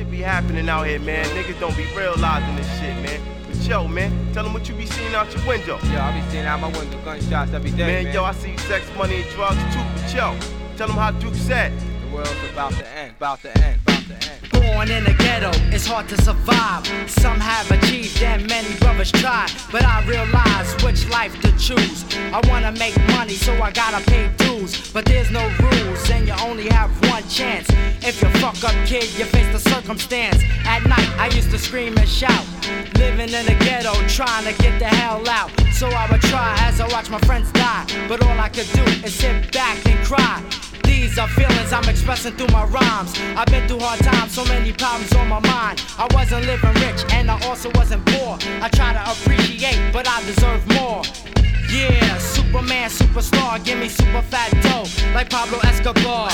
shit be happening out here, man. Niggas don't be realizing this shit, man. But yo, man, tell them what you be seeing out your window. Yo, I be seeing out my window gunshots every day, man. Yo, I see sex, money, and drugs too. But yo, tell them how Duke said. The world's about to end, about to end, about to end. Born in the ghetto, it's hard to survive. Some have achieved and many brothers try. But I realize which life to choose. I wanna make money, so I gotta pay dues. But there's no rules, and you only have one chance. If you fuck up, kid, you face the circumstance. At night, I used to scream and shout. Living in the ghetto, trying to get the hell out. So I would try as I watch my friends die. But all I could do is sit back and cry. These are feelings I'm expressing through my rhymes. I've been through hard times, so many problems on my mind. I wasn't living rich, and I also wasn't poor. I try to appreciate, but I deserve more. Yeah, Superman, superstar, give me super fat dough, like Pablo Escobar.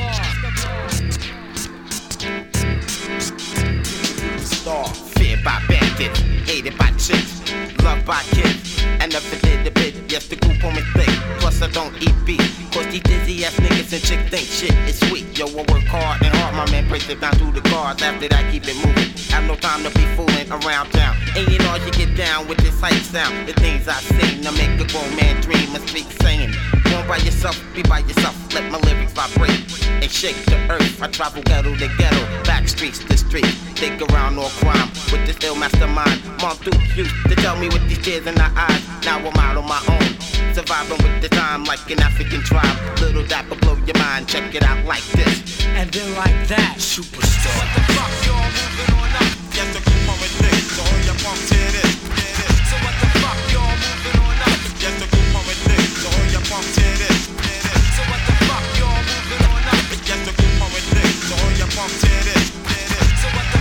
Star, feared by bandits, hated by chicks, loved by kids, and never did a bit. Yes, the group on me thick, plus I don't eat beef. Cause these dizzy ass niggas and chicks think shit is sweet. Yo, I work hard and hard, my man breaks it down through the cards. After that, keep it moving. Have no time to be fooling around town. And you know you get down with this hype sound. The things I sing to make a grown man dream and speak saying. Born by yourself, be by yourself. Let my lyrics vibrate and shake the earth. I travel ghetto to ghetto, back streets to street. Think around all crime with this ill mastermind. Mom Duke used to tell me with these tears in her eyes. Now I'm out on my own, surviving with the time like an African tribe. Little dapper blow your mind, check it out like this. And then like that, superstar.